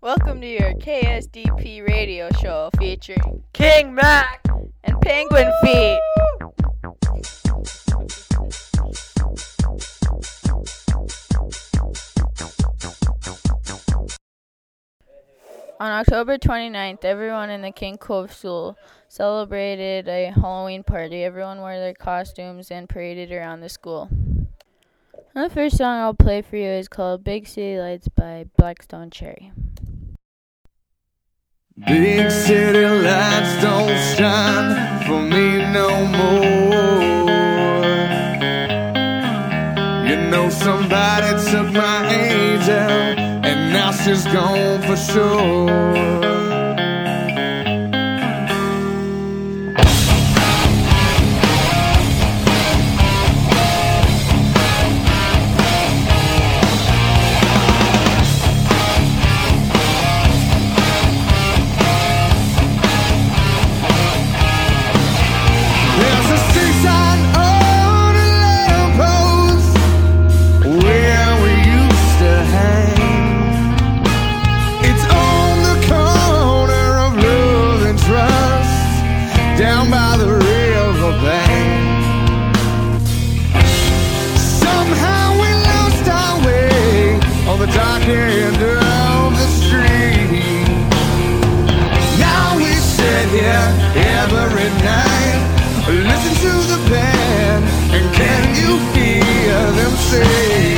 Welcome to your KSDP radio show featuring King Mac and Penguin Feet. On October 29th, everyone in the King Cove School celebrated a Halloween party. Everyone wore their costumes and paraded around the school. And the first song I'll play for you is called Big City Lights by Blackstone Cherry. Big city lights don't shine for me no more. You know somebody took my angel and now she's gone for sure. Down by the riverbank, somehow we lost our way on the dark end of the street. Now we sit here every night, listen to the band, and can you hear them sing?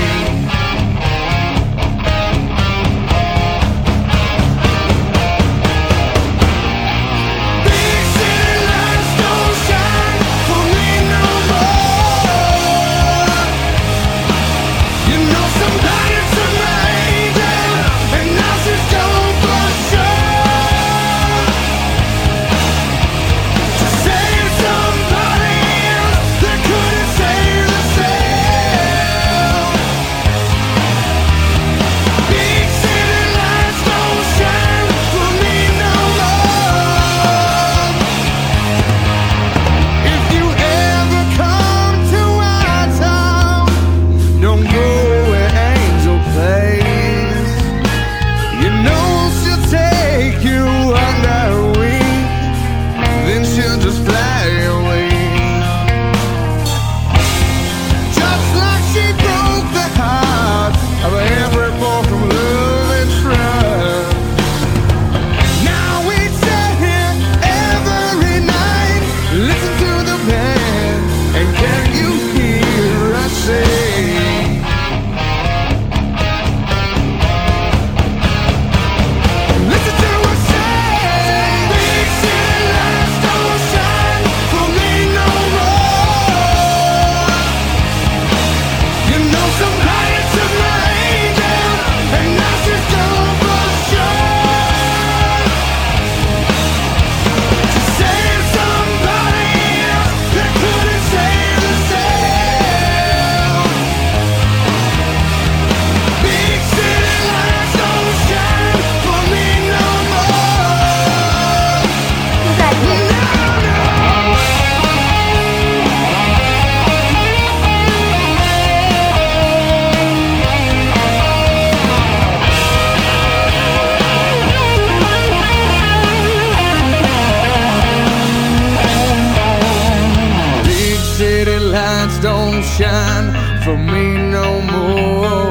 Don't shine for me no more.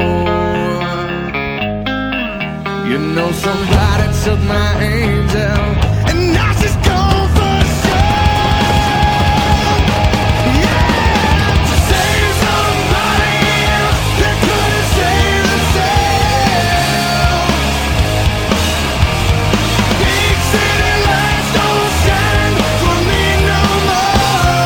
You know somebody took my angel and now she's gone for sure. Yeah, to save somebody else that couldn't save themselves. Big city lights don't shine for me no more.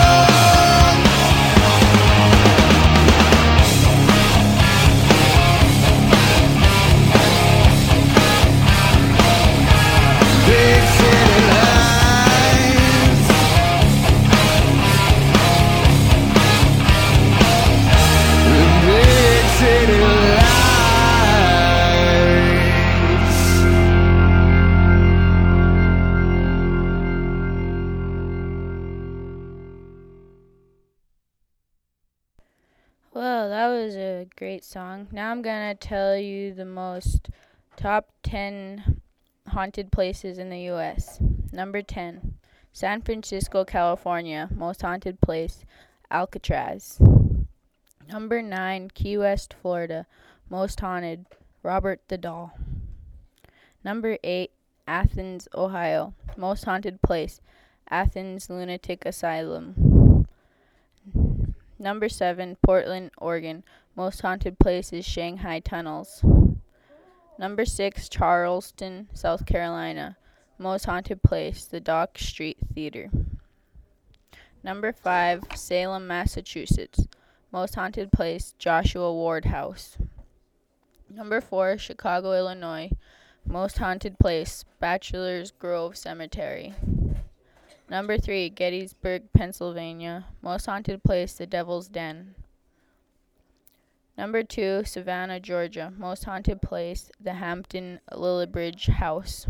Well, that was a great song. Now I'm going to tell you the most top 10 haunted places in the U.S. Number 10, San Francisco, California. Most haunted place, Alcatraz. Number 9, Key West, Florida. Most haunted, Robert the Doll. Number 8, Athens, Ohio. Most haunted place, Athens Lunatic Asylum. Number 7, Portland, Oregon. Most haunted place is Shanghai Tunnels. Number 6, Charleston, South Carolina. Most haunted place, the Dock Street Theater. Number 5, Salem, Massachusetts. Most haunted place, Joshua Ward House. Number 4, Chicago, Illinois. Most haunted place, Bachelor's Grove Cemetery. Number 3, Gettysburg, Pennsylvania. Most haunted place, the Devil's Den. Number 2, Savannah, Georgia. Most haunted place, the Hampton Lillibridge House.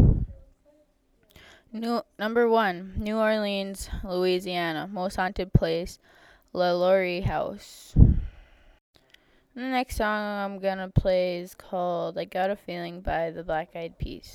Number 1, New Orleans, Louisiana. Most haunted place, La Laurie House. The next song I'm gonna play is called I Got a Feeling by the Black Eyed Peas.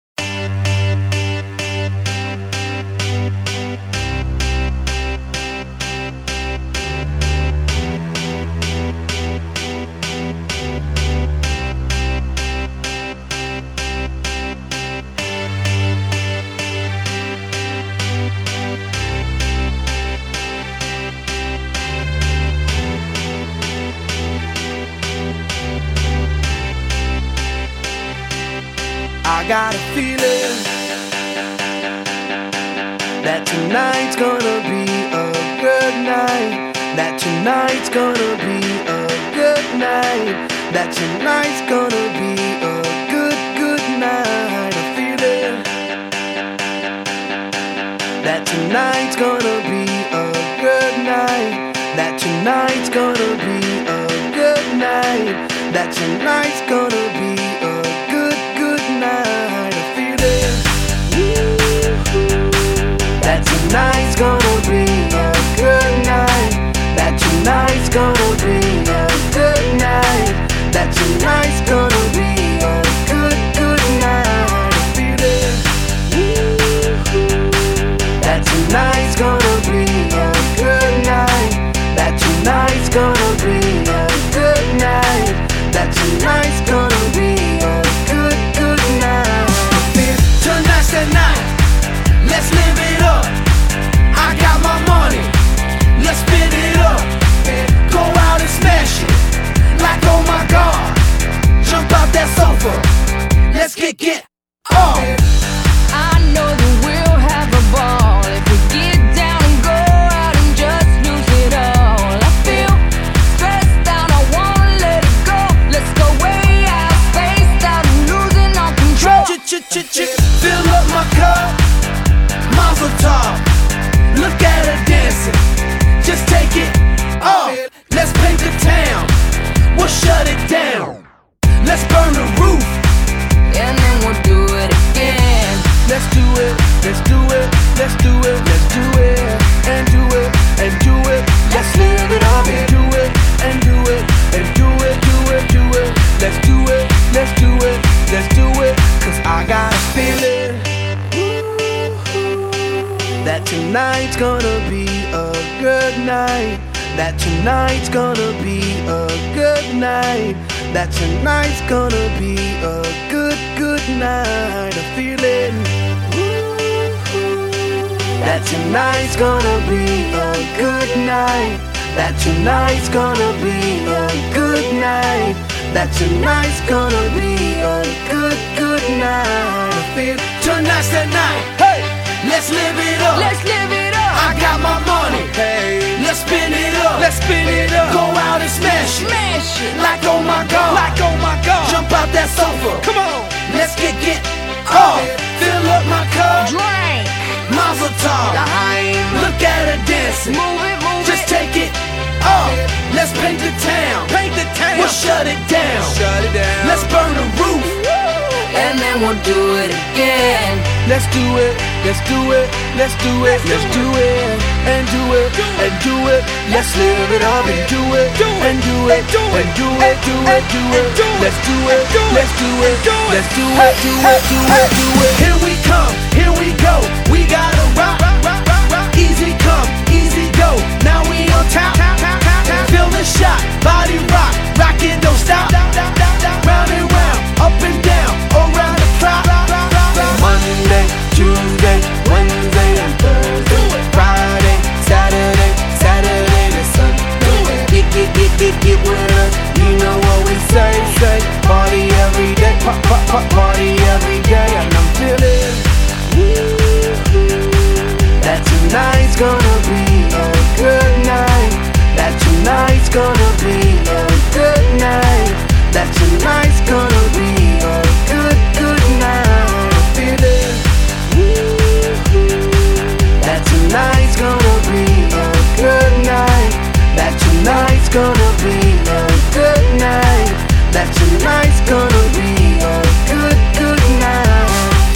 I got a feeling that tonight's gonna be a good night. That tonight's gonna be a good night. That tonight's gonna be a good night. A feeling that tonight's gonna be a good night. That tonight's gonna be a good night. That tonight's gonna be a good night. A feeling that tonight's gonna be a good night. That tonight's gonna be a good night. That tonight's gonna be a good night. A feeling that tonight's gonna be a good night. That tonight's gonna be a good night. That tonight's gonna be a good night. Tonight's the night. Let's live it up. I got my money. Let's spin it up. Go out and smash it. Like oh my God. Jump out that sofa. Let's get off. I know that we'll have a ball if we get down and go out and just lose it all. I feel stressed out, I wanna let it go. Let's go way out, spaced out, and losing all control. Fill up my cup, Mazel tov. Look at her dancing, just take it off. Let's paint the town, we'll shut it down. Let's burn the roof, And then we'll do it again. let's do it, let's do it, let's do it, let's do it, and do it, and do it. Let's live it up and do it, and do it, and do it, do it, do it. Let's do it, let's do it, let's do it. Cause I got a feeling that tonight's gonna be a good night. That tonight's gonna be a good night. That tonight's gonna be a good night. A feeling that tonight's gonna be a good night. That tonight's gonna be a good night. That tonight's gonna be a good night. I feel tonight's the night. Hey, let's live it up. Let's live it up. I got my money. Hey, let's spin it up. Let's spin it up. Go out and smash it. Smash it. Like oh my God. Like oh my God. Jump out that sofa. Come on. Let's get off. Fill up my cup. Drink. Mazel tov. Look at her dancing. Move it, move Just it. take it off. Let's paint the town. We'll shut it down. Let's burn the roof. and then we'll do it again. Let's do it, let's do it, let's do it, let's do it, and do it, and do it. Let's live it up and do it, and do it, and do it, do it, do it. Let's do it, let's do it, let's do it, do it, do it, do it. Here we come, here we go. We gotta rock, rock, rock, rock. Easy come, easy go. Now we on top. Feel the shot, body rock, rock it, don't stop. Round and round, up and down, around the clock. Monday, Tuesday, Wednesday, and Thursday, Friday, Saturday, Saturday to Sunday. Get with us, you know what we say. Party every day, party every day, and I'm feeling that tonight's gonna be a good night. That tonight's gonna be a good night. That tonight's gonna be a good night. Feeling that tonight's gonna be a good night. That tonight's gonna be a good night. That tonight's gonna be a good night.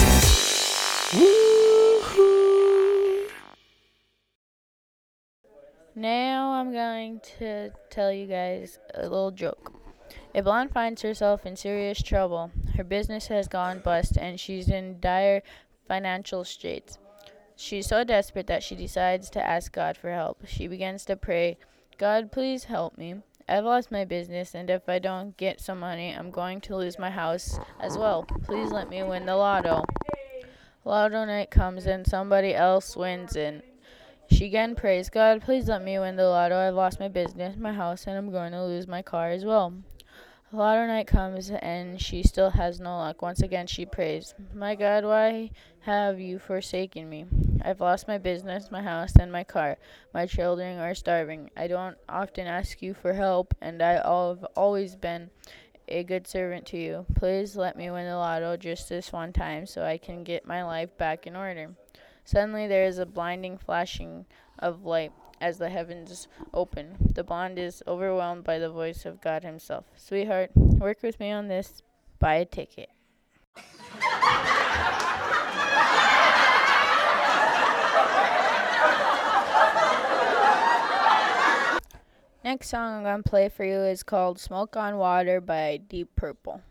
Now I'm going to tell you guys a little joke. A blonde finds herself in serious trouble. Her business has gone bust and she's in dire financial straits. She's so desperate that she decides to ask God for help. She begins to pray, God, please help me. I've lost my business, and if I don't get some money, I'm going to lose my house as well. Please let me win the lotto. Lotto night comes and somebody else wins it. She again prays, God, please let me win the lotto. I've lost my business, my house, and I'm going to lose my car as well. Lotto night comes and she still has no luck. Once again she prays, my God, why have you forsaken me? I've lost my business, my house, and my car. My children are starving. I don't often ask you for help, and I've always been a good servant to you. Please let me win the lotto just this one time so I can get my life back in order. Suddenly there is a blinding flashing of light as the heavens open. The blonde is overwhelmed by the voice of God himself. Sweetheart, work with me on this. Buy a ticket. Next song I'm going to play for you is called Smoke on Water by Deep Purple.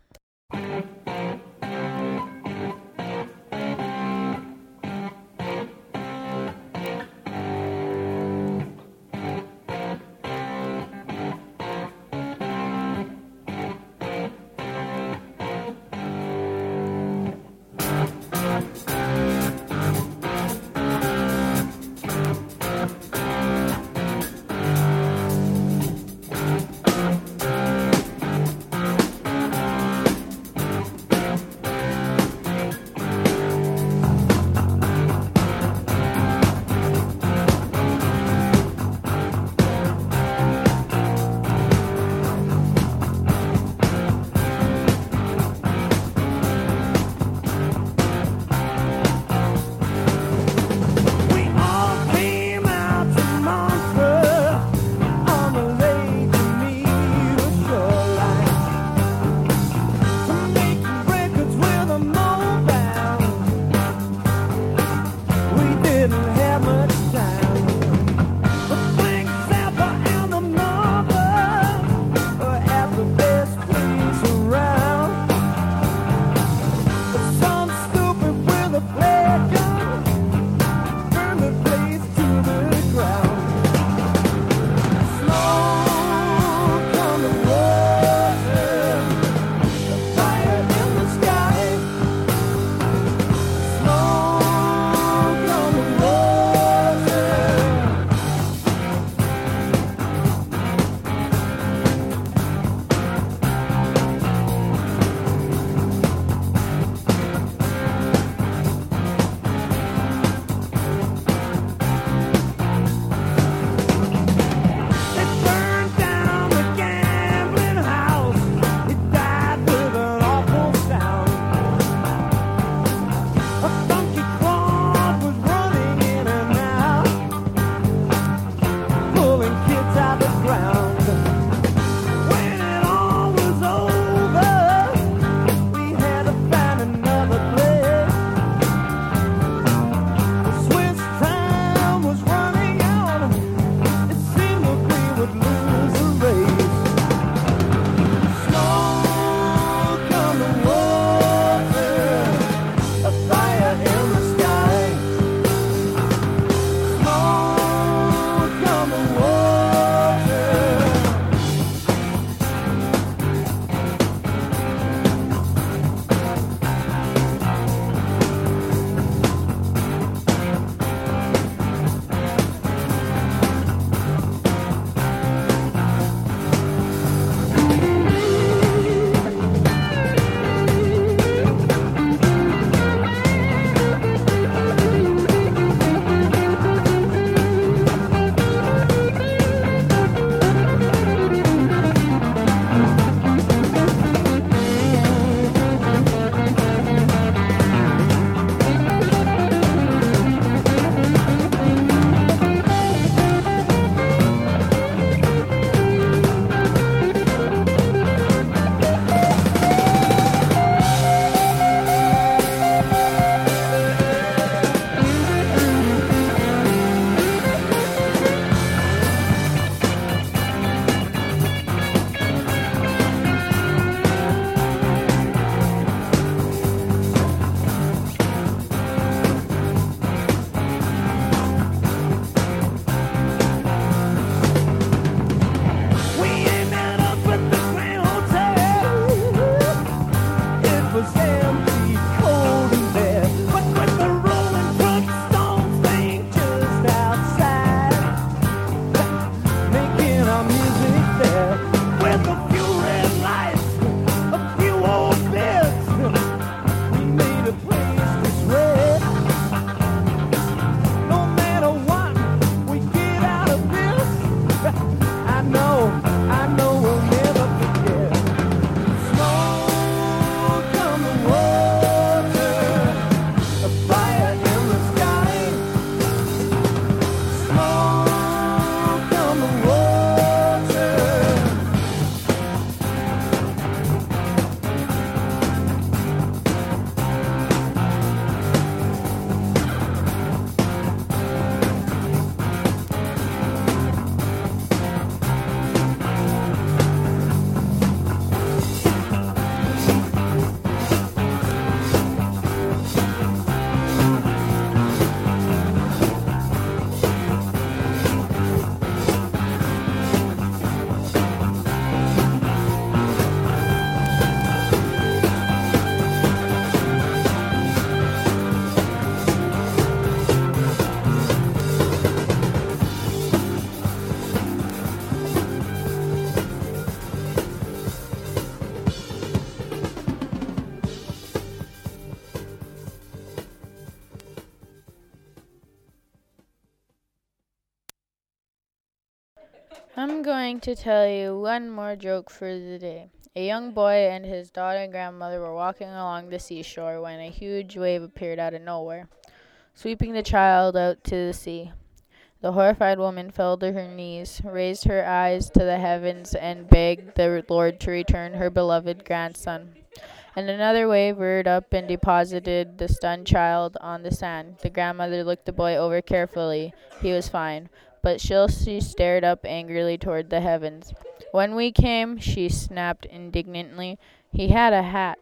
I'm going to tell you one more joke for the day. A young boy and his daughter and grandmother were walking along the seashore when a huge wave appeared out of nowhere, sweeping the child out to the sea. The horrified woman fell to her knees, raised her eyes to the heavens, and begged the Lord to return her beloved grandson. And another wave reared up and deposited the stunned child on the sand. The grandmother looked the boy over carefully. He was fine, but still she stared up angrily toward the heavens. When we came, she snapped indignantly, he had a hat.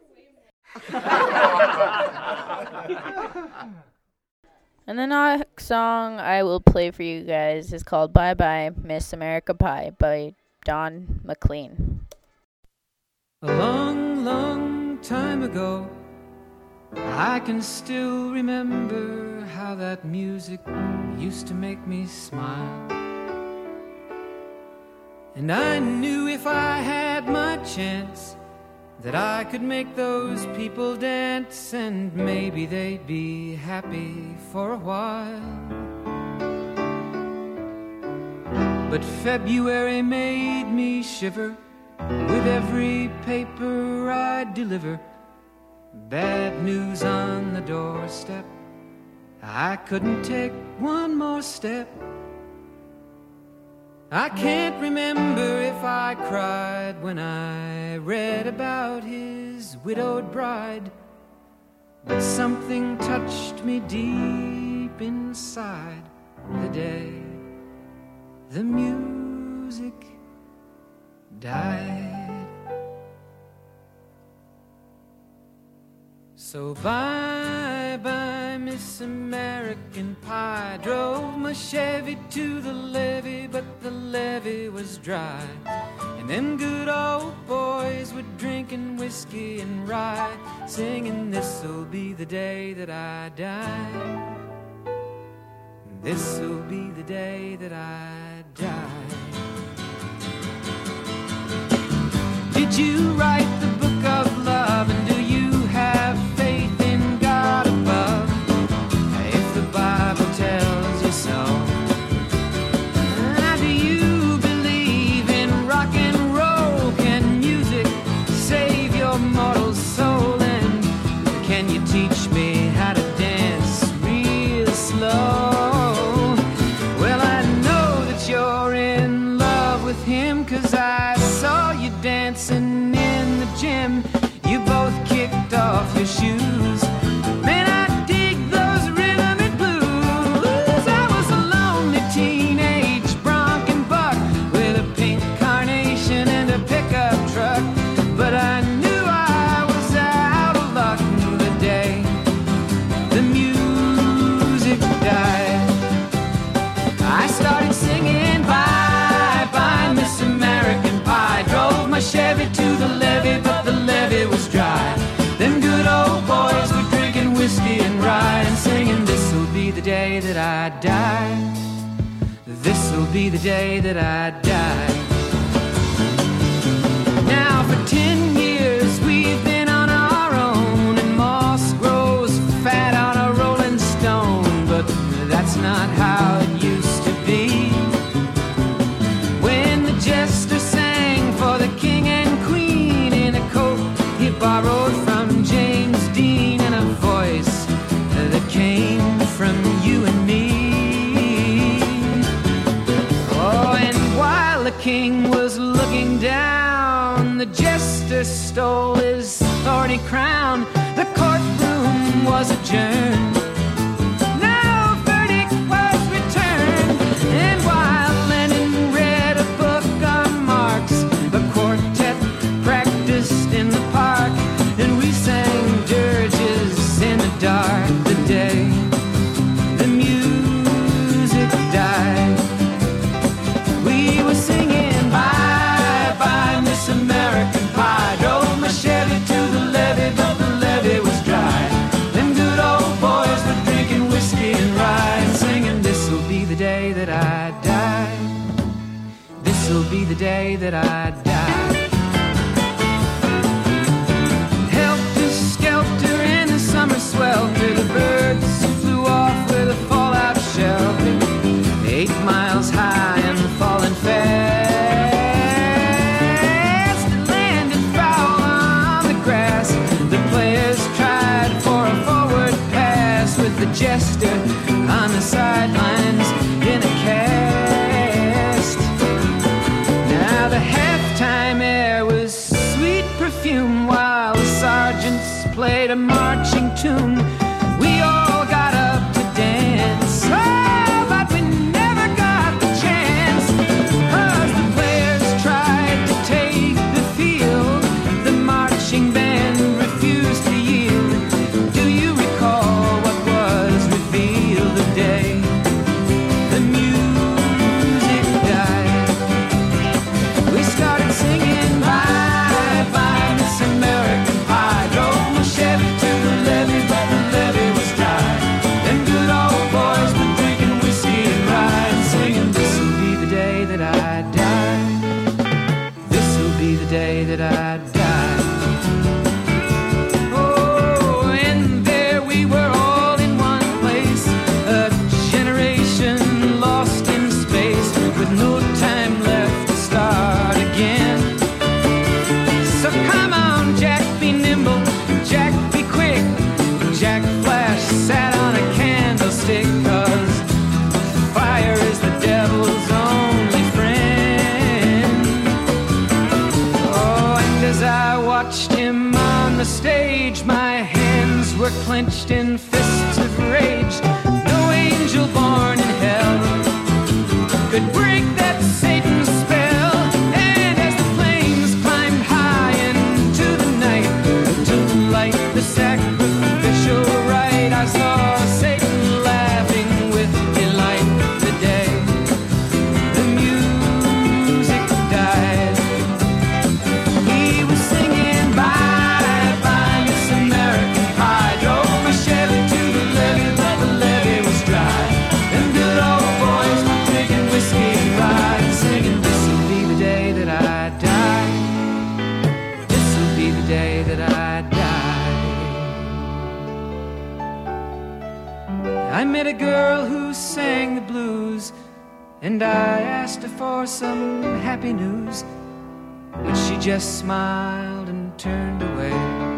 And the next song I will play for you guys is called Bye Bye Miss America Pie by Don McLean. A long, long time ago, I can still remember how that music used to make me smile. And I knew if I had my chance that I could make those people dance, and maybe they'd be happy for a while. But February made me shiver with every paper I deliver. Bad news on the doorstep, I couldn't take one more step. I can't remember if I cried when I read about his widowed bride, but something touched me deep inside the day the music died. So bye-bye, Miss American Pie. Drove my Chevy to the levee, but the levee was dry. And them good old boys were drinking whiskey and rye, singing, this'll be the day that I die. This'll be the day that I die. Did you write the book of love, and do you have faith in God above? If the Bible tells you so. Now, do you believe in rock and roll? Can music save your mortal soul? And can you teach me how to dance real slow? Well, I know that you're in love with him, 'cause I saw you dancing in the gym. You both kicked off your shoes. Man, I dig those rhythm and blues. I was a lonely teenage bronc and buck with a pink carnation and a pickup truck, but I knew I was out of luck the day the music died. I started singing Bye Bye Miss American Pie. Drove my Chevy to the levee, but the levee was dry. Them good old boys were drinking whiskey and rye, and singing, this'll be the day that I die. This'll be the day that I die. Now for 10 years we've been on our own, and moss grows fat on a rolling stone, but that's not how it used to be. When the jester sang for the king and queen in a coat he borrowed from James Dean, and a voice that came from you and me. Oh, and while the king was looking down, the jester stole his thorny crown. The courtroom was adjourned. No verdict was returned. And while Lenin read a book on Marx, the quartet practiced in the park, and we sang dirges in the dark the day the music died. We were singing Bye Bye Miss American Pie. Drove my Chevy to the levee, but the levee was dry. Them good old boys were drinking whiskey and rye, and singing, this'll be the day that I die. This'll be the day that I die. Helter skelter in the summer swelter, the birds flew off with a fallout shelter. 8 miles high and falling fast. jester on the sidelines in a cast. Now the halftime air was sweet perfume while the sergeants played a marching tune. We all got up to dance, oh, but we never got the chance, 'cause the players tried to take the field. The marching band refused to yield. Do you recall what was revealed the day the music died? We started singing bye bye Miss American Pie. Drove my Chevy to the levee, but the levee was dry. Them good old boys were drinking whiskey and rye and singing, this'll be the day that I die. This'll be the day that I die. Oh, and there we were all in one place, a generation lost in space with no time left to start again. So come on, Jack, be nimble, Jack, be quick. Jack Flash sat on a candlestick, 'cause fire is the devil's only friend. Oh, and as I watched him on the stage, my hands were clenched in fists of rage. No angel born in hell could break that Satan's spell. And as the flames climbed high into the night to light the sacrificial rite, I saw Satan laughing with delight the day the music died. He was singing bye bye Miss American Pie. Drove my Chevy to the levee, but the levee was dry. Them good old boys were drinking whiskey and rye and singing, this'll be the day that I die. This'll be the day that I die. I met a girl who sang the blues, and I asked her for some happy news, but she just smiled and turned away.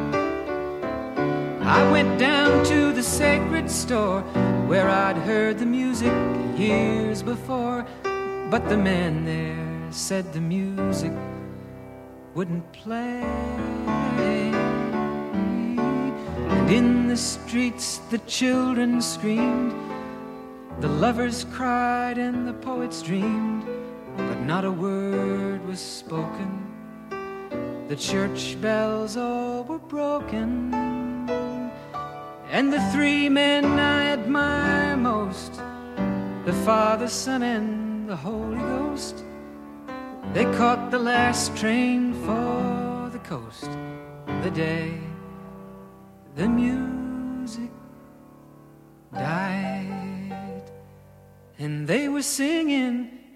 I went down to the sacred store where I'd heard the music years before, but the man there said the music wouldn't play. And in the streets the children screamed, the lovers cried and the poets dreamed, but not a word was spoken. The church bells all were broken. And the three men I admire most, the Father, Son, and the Holy Ghost, they caught the last train for the coast the day the music died. And they were singing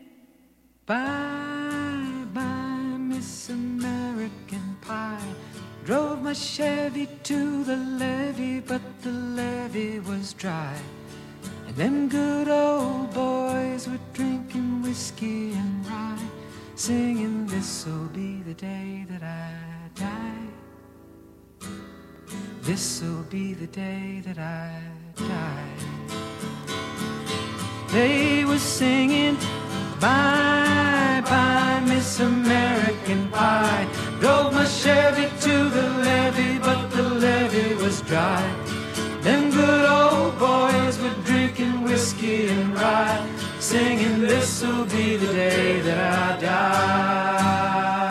bye bye Miss American Pie. Drove my Chevy to the levee, but the levee was dry. And them good old boys were drinking whiskey and rye, singing, this'll be the day that I die. This'll be the day that I die. They were singing bye bye Miss American Pie. Drove my Chevy to the levee, but the levee was dry. Them good old boys were drinking whiskey and rye, singing, this'll be the day that I die.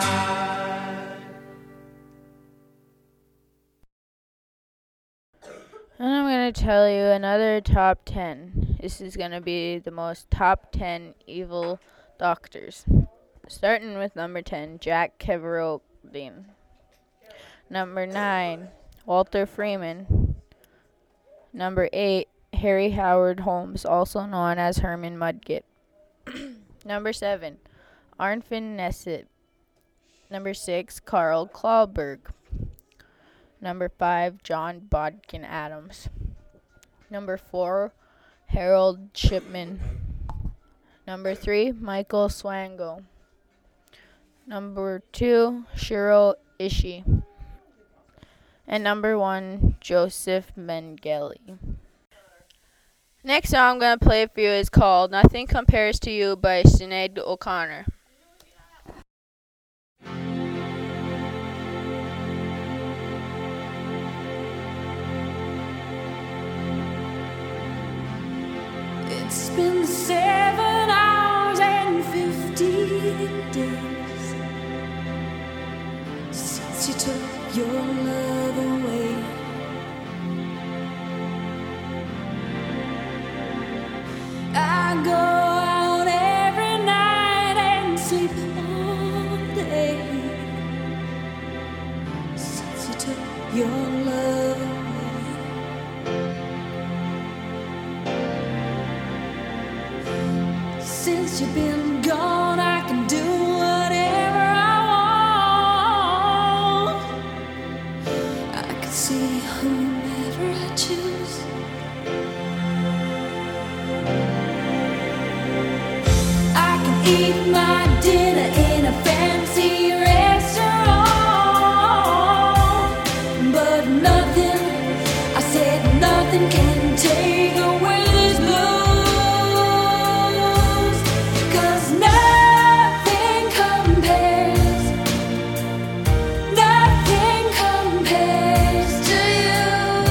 And I'm going to tell you another top 10. This is going to be the most top 10 evil doctors. Starting with number 10, Jack Kevorkian. Number 9, Walter Freeman. Number 8, Harry Howard Holmes, also known as Herman Mudgett. Number 7, Arnfinn Nesset. Number 6, Carl Klauberg. Number 5, John Bodkin Adams. Number 4, Harold Shipman. Number 3, Michael Swango. Number 2, Shiro Ishii. And number 1, Joseph Mengele. Next song I'm going to play for you is called Nothing Compares to You by Sinead O'Connor. It's been 7 hours and 15 days since you took your love away. I go out every night and sleep all day since you took your love away. Since you've been gone, I can do whatever I want. I can see whomever I choose. I can eat my dinner in a fancy restaurant, but nothing, I said nothing can take away this blues. 'Cause nothing compares to you.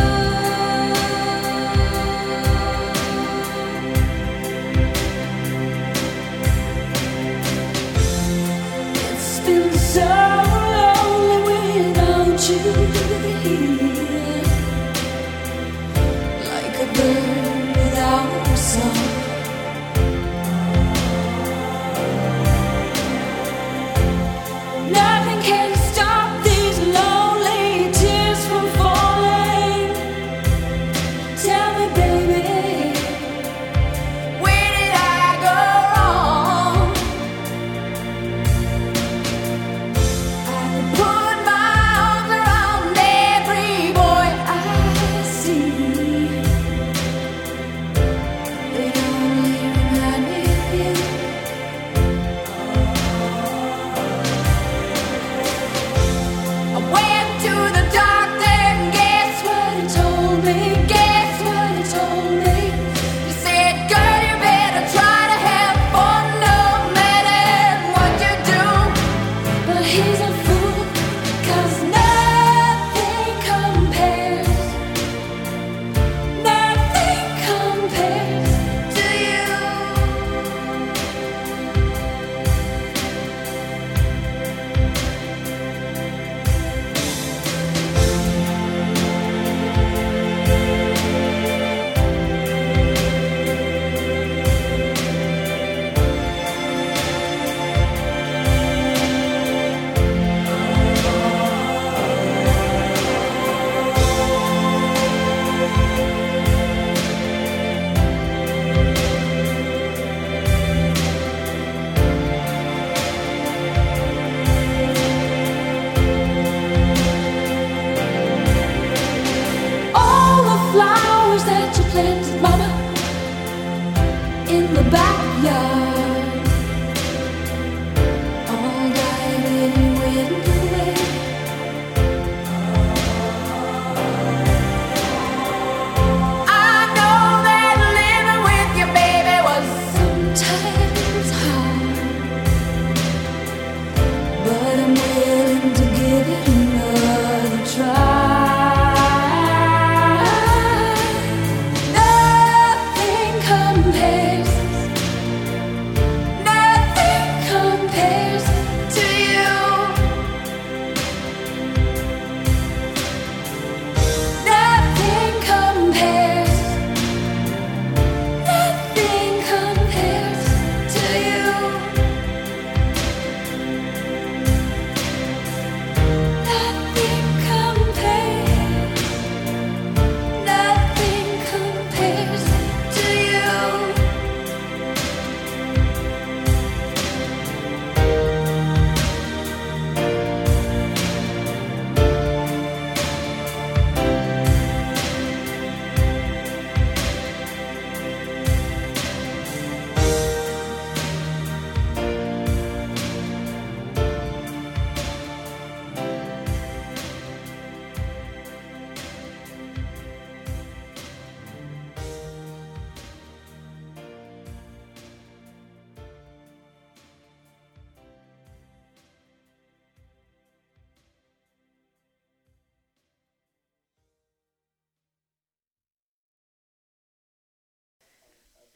It's been so lonely without you here, like a bird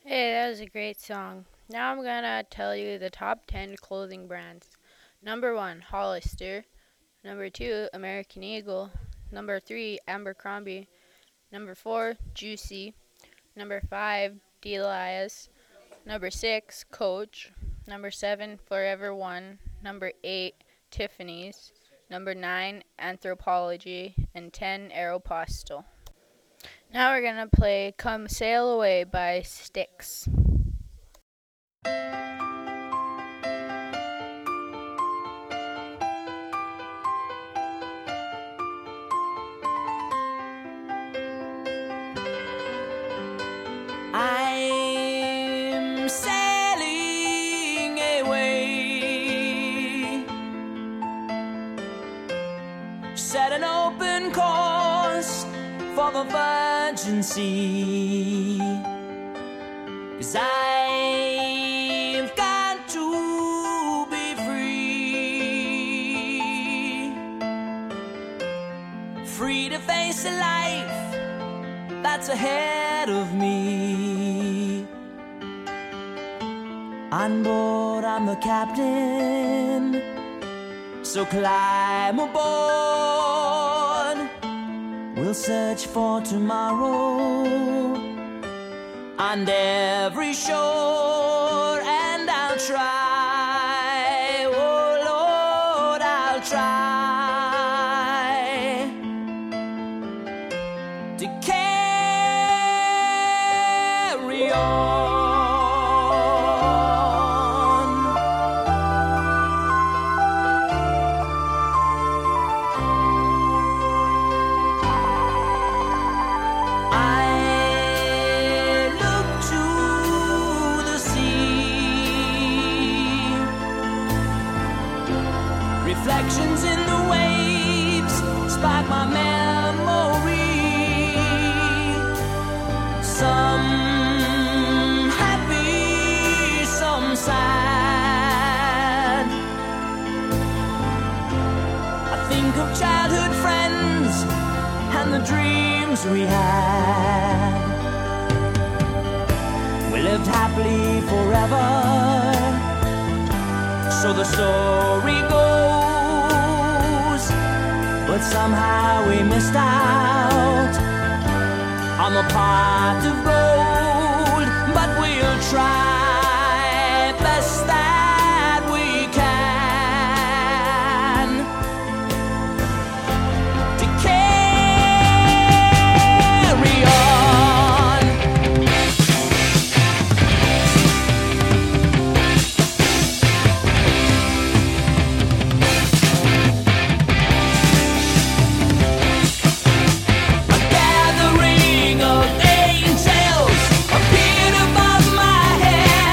Hey, that was a great song. Now I'm gonna tell you the top 10 clothing brands. Number 1, Hollister. Number 2, American Eagle. Number 3, Abercrombie. Number 4, Juicy. Number 5, Delias. Number 6, Coach. Number 7, Forever One. Number 8, Tiffany's. Number 9, Anthropologie. And 10, Aeropostale. Now we're gonna play Come Sail Away by Styx. I'm sailing away, set an open course for the virgin sea, 'cause I've got to be free to face a life that's ahead of me. On board, I'm the captain, so climb aboard. We'll search for tomorrow on every shore, and I'll try, oh Lord, I'll try to carry on. Reflections in the waves spark my memory. Some happy, some sad. I think of childhood friends and the dreams we had. We lived happily forever, so the story goes. But somehow we missed out on the pot of gold. But we'll try best that we can to carry on. Gathering of angels appeared above my head.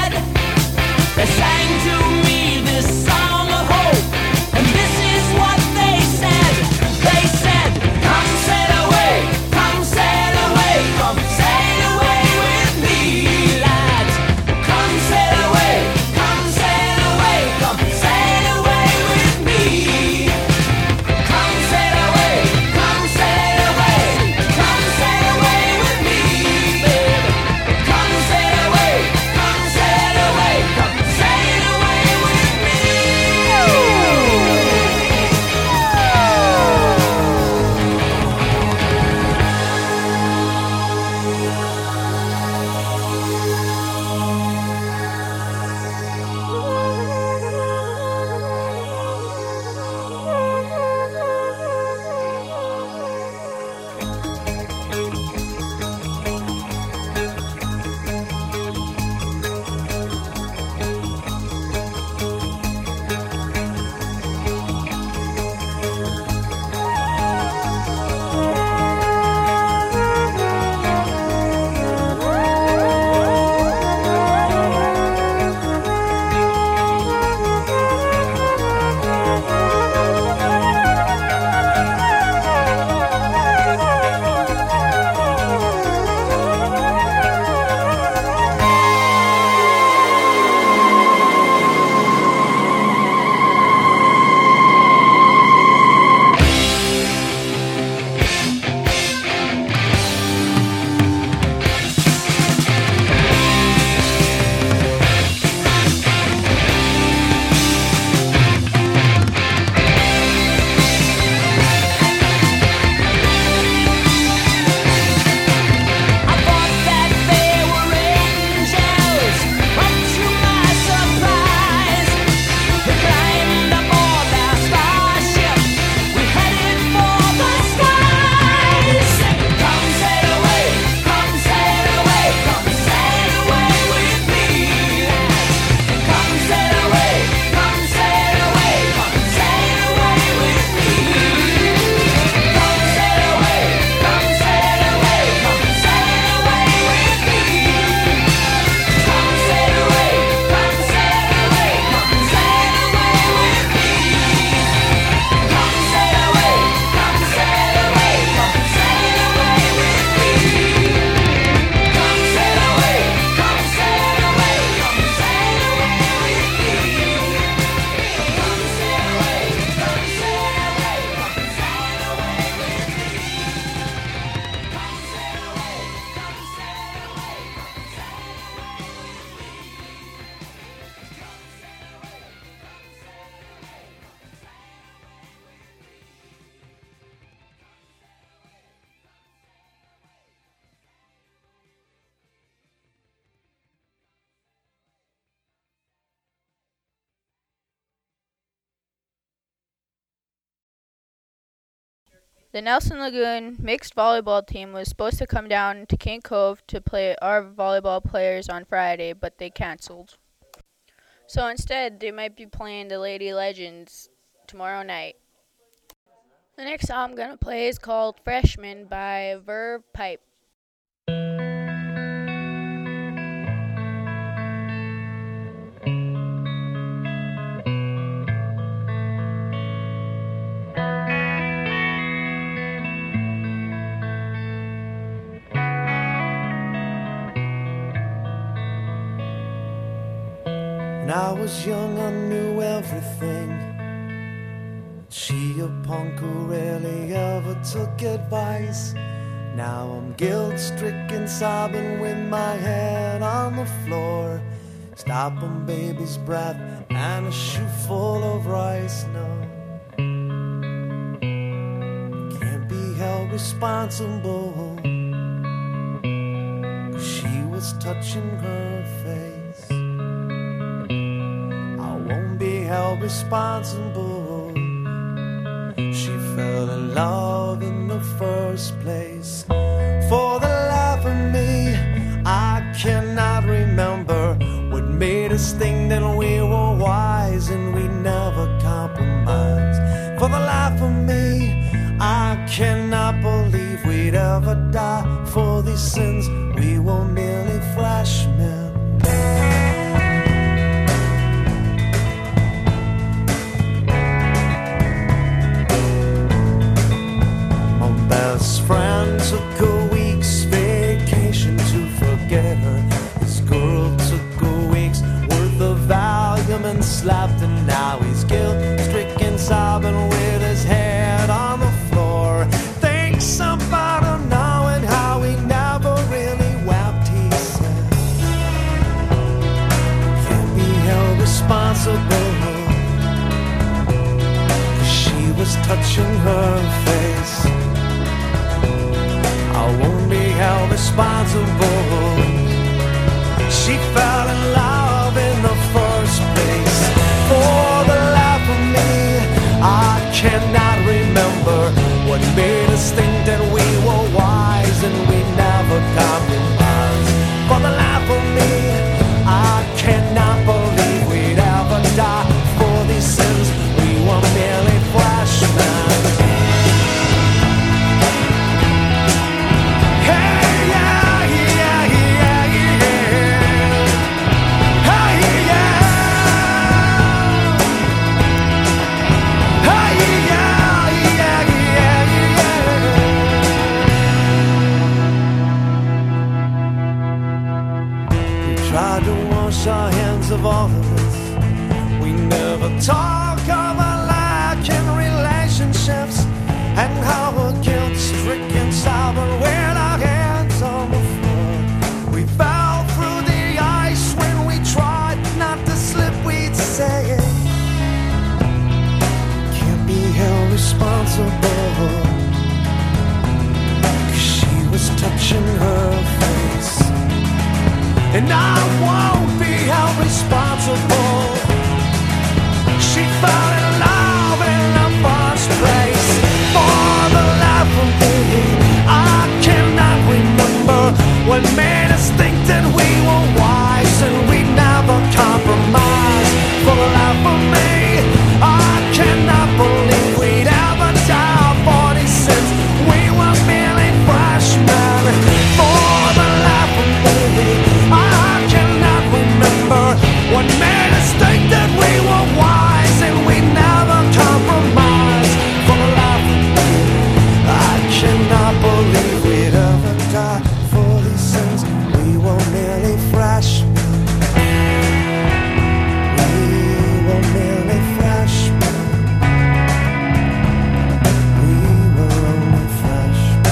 The Nelson Lagoon mixed volleyball team was supposed to come down to King Cove to play our volleyball players on Friday, but they canceled. So instead, they might be playing the Lady Legends tomorrow night. The next song I'm going to play is called Freshman by Verve Pipe. When I was young, I knew everything. She, a punk who rarely ever took advice. Now I'm guilt-stricken, sobbing with my head on the floor. Stopping baby's breath and a shoe full of rice. No, can't be held responsible, 'cause she was touching her face. I won't be held responsible. She fell in love in the first place. For the life of me, I cannot remember what made us think that we were wise and we never compromised. For the life of me, I cannot believe we'd ever die for these sins. We were merely freshmen. Best friend took a week's vacation to forget her. This girl took a week's worth of Valium and slapped, and now he's guilt-stricken, sobbing with his head on the floor. Thinks about her now and how he never really wept, he said. Can't be held responsible, 'cause she was touching her face. I won't be held responsible. She fell in love in the first place. For the life of me, I cannot remember what made us think that we were wise and we never compromised. For the life of me, I cannot believe we'd ever die for these sins. We were merely freshmen. Tried to wash our hands of all of this. We never talk of our lack in relationships and how we're guilt-stricken, sobbing with our hands on the floor. We fell through the ice when we tried not to slip, we'd say it. Can't be held responsible, 'cause she was touching her face. And I won't be held responsible. She fell in love in the first place. For the life of me, I cannot remember what made us think that we were wise and we never compromised. For the life of me, I cannot believe we'd ever die for these sins. We were merely freshmen. For the life of me, I cannot remember what made us think that we were wise and we never compromised. For the life of me, I cannot believe we'd ever die for these sins. We were merely freshmen. We were merely freshmen. We were only freshmen.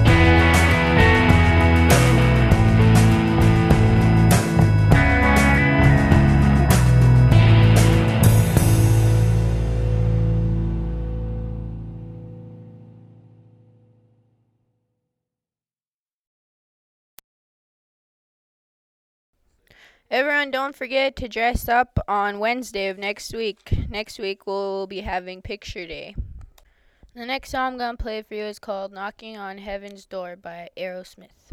Everyone, don't forget to dress up on Wednesday of next week. Next week, we'll be having Picture Day. The next song I'm going to play for you is called Knocking on Heaven's Door by Aerosmith.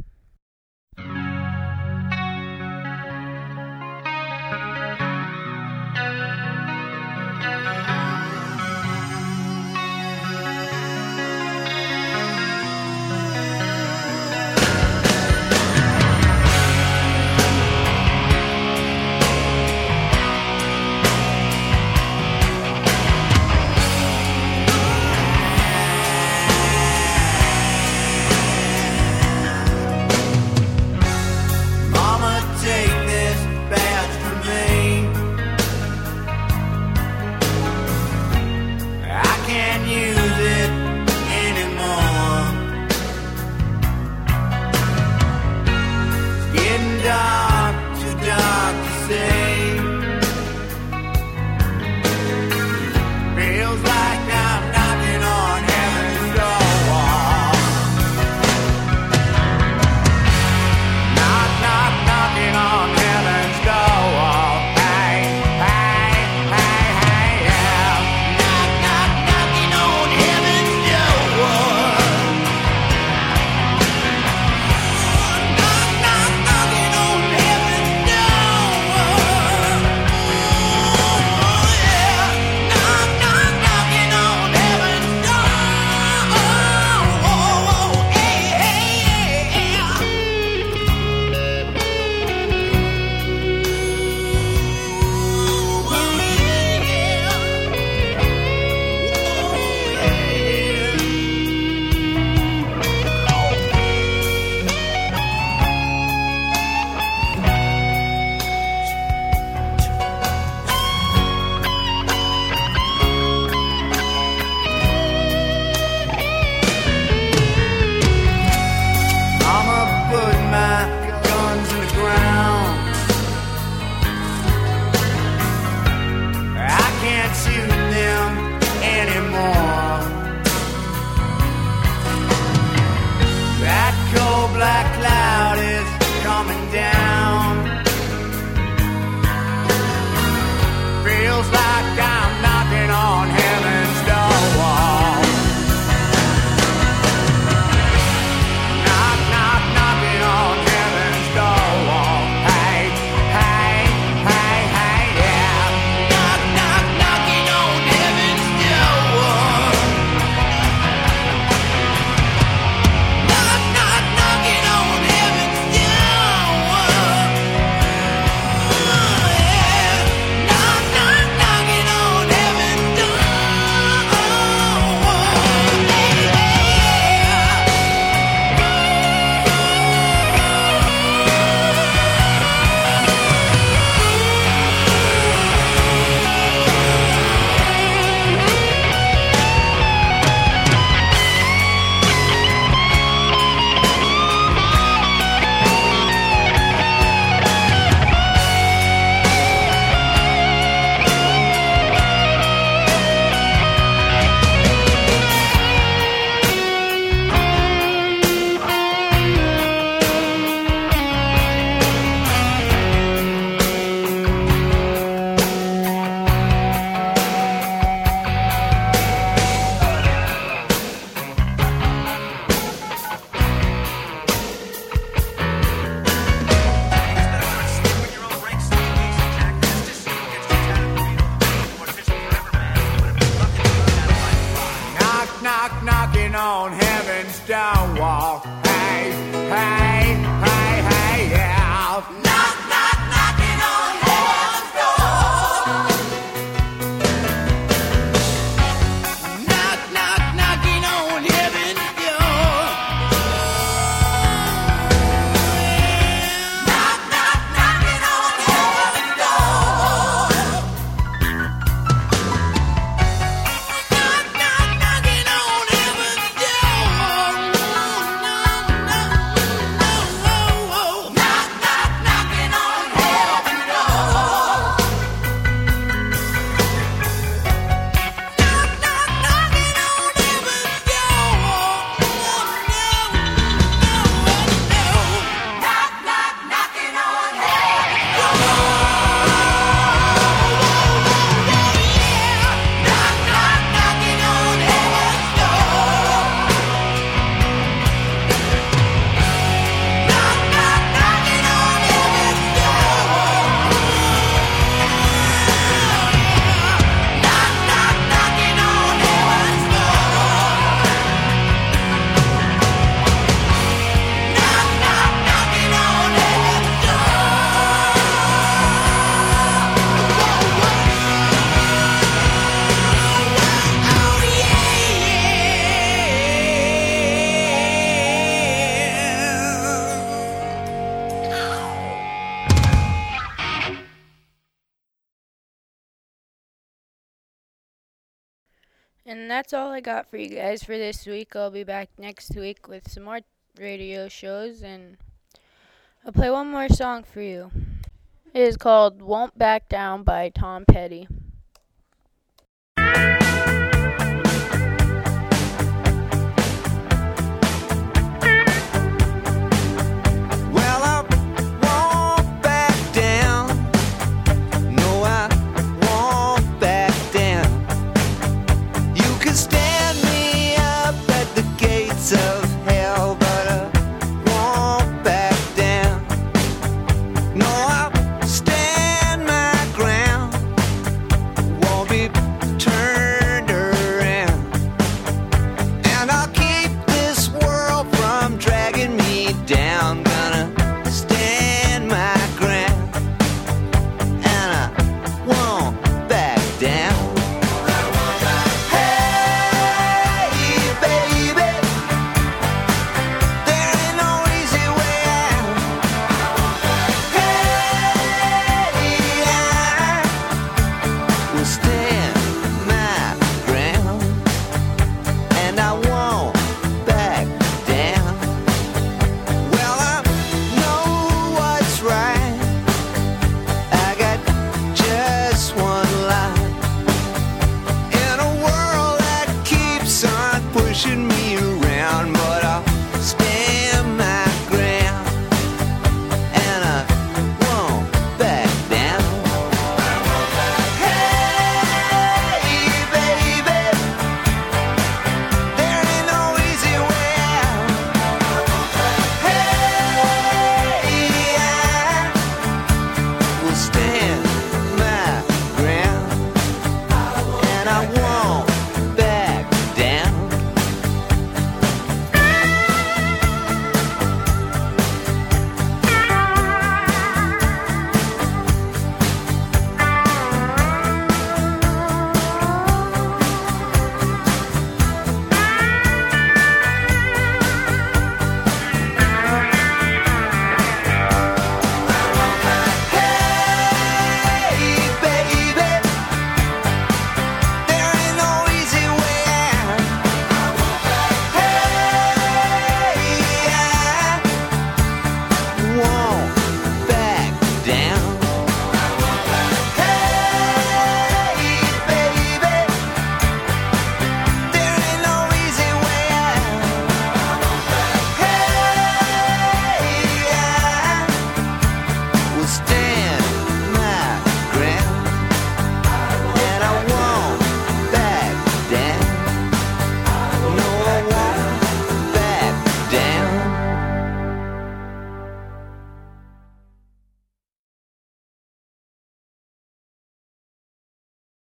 And that's all I got for you guys for this week. I'll be back next week with some more radio shows, and I'll play one more song for you. It is called Won't Back Down by Tom Petty.